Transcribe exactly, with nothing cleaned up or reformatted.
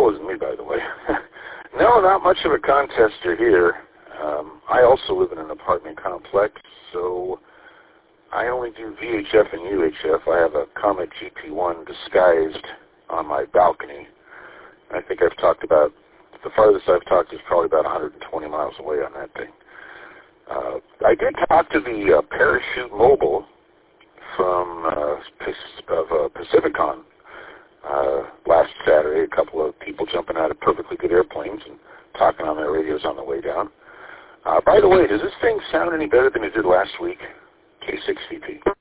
wasn't me, by the way. No, not much of a contester here. Um, I also live in an apartment complex, so I only do V H F and U H F. I have a Comet G P one disguised on my balcony. I think I've talked about, the farthest I've talked is probably about one hundred twenty miles away on that thing. Uh, I did talk to the uh, Parachute Mobile from uh, of uh, Pacificon uh, last Saturday. A couple of people jumping out of perfectly good airplanes and talking on their radios on the way down. Uh, by the way, does this thing sound any better than it did last week? K six C P.